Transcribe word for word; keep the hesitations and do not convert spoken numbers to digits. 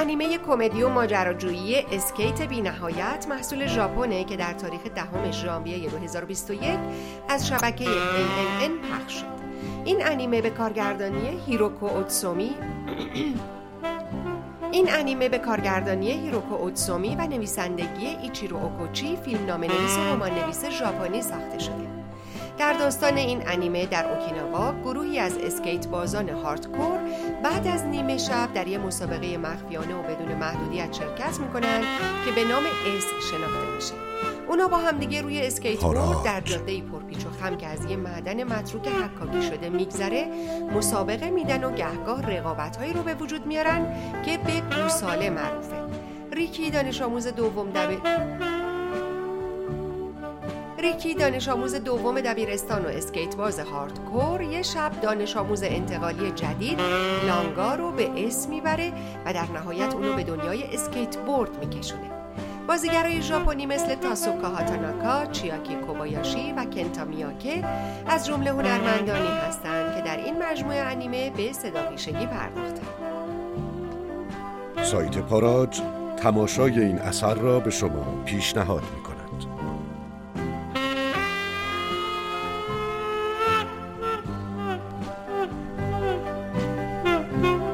انیمه کمدی و ماجراجویی اسکیت بی‌نهایت محصول ژاپنه که در تاریخ دهم ژانویه دو هزار و بیست و یک از شبکه ای ان ان پخش شد. این انیمه به کارگردانی هیروکو اوتسومی این انیمه به کارگردانی هیروکو اوتسومی و نویسندگی ایچیرو اوکوچی، فیلمنامه‌نویس و رمان‌نویس ژاپنی ساخته شده. در داستان این انیمه در اوکیناوا گروهی از اسکیت بازان هاردکور بعد از نیمه شب در یک مسابقه مخفیانه و بدون محدودیت شرکت میکنند که به نام اس شناخته میشه. اونا با همدیگه روی اسکیت بورد در جاده‌ای پرپیچ و خم که از یه معدن متروک حکاکی شده میگذره مسابقه میدن و گهگاه رقابت‌هایی رو به وجود میارن که به گوساله معروفه. ریکی دانش آموز دوم دبیر ریکی دانش آموز دوم دبیرستان و اسکیت باز هاردکور یه شب دانش آموز انتقالی جدید لانگا رو به اس میبره و در نهایت اونو به دنیای اسکیت بورد میکشونه. بازیگرای ژاپنی مثل تاسوکا هاتاناکا، چیاکی کوبایاشی و کنتا میاکه از جمله هنرمندانی هستند که در این مجموعه انیمه به صداپیشگی پرداختند. سایت پاراج تماشای این اثر را به شما پیشنهاد می‌کند. Thank you.